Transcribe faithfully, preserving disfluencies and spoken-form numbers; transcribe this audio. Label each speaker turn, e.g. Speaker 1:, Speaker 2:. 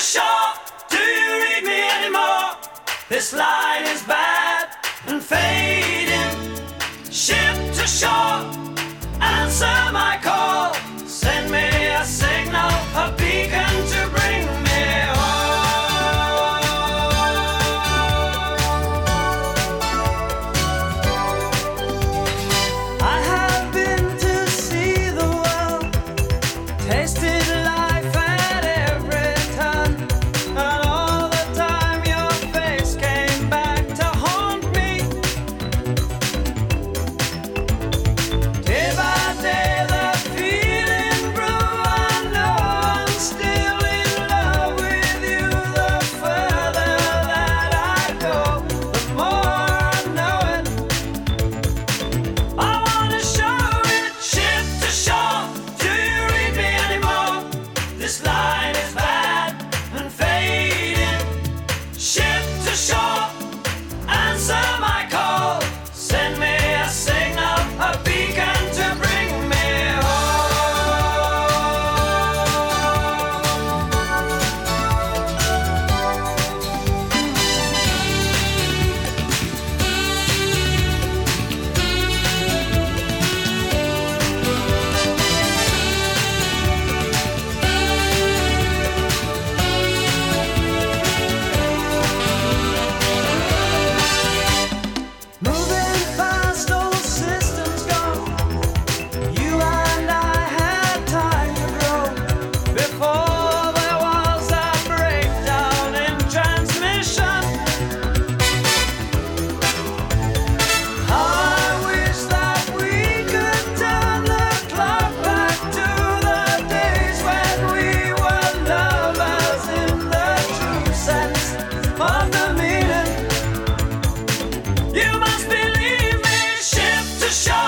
Speaker 1: shore, do you read me anymore? This line is bad and fading. Ship to shore, answer my call. Send me a signal, a beacon to bring me home. I have been to see the world, tasted life at every turn, and all the time your face came back to haunt me. Day by day the feeling grew. I know I'm still in love with you. The further that I go, the more I know it. I wanna show it. Ship to shore, do you read me anymore? This line is bad and fading. Ship to shore, answer my call. Send me a signal, a beacon to bring me moving fast, old systems gone. You and I had time to grow before there was a breakdown in transmission. How I wish that we could turn the clock back to the days when we were lovers in the true sense of the meaning. You must believe me. Ship to shore.